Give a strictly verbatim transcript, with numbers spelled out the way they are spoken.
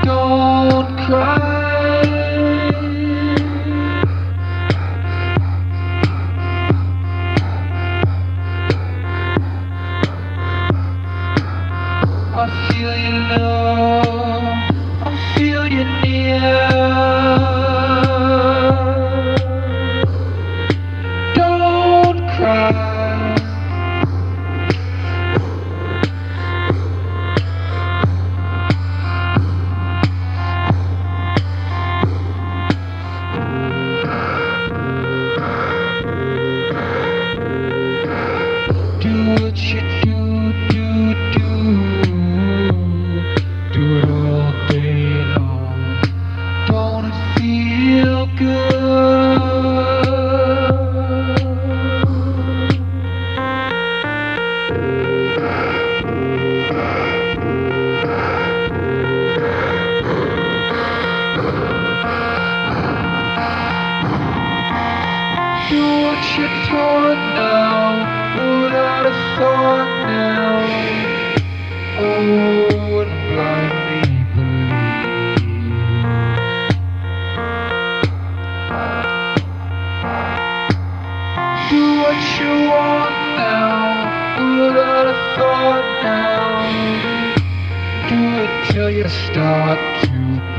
Don't cry. I feel you love, I feel you near. Don't cry. Do what you do, do, do. Do it all day long. Don't it feel good? Do what you're taught now. Without a thought now, oh, and blindly believe. Do what you want now, without a thought now. Do it till you start to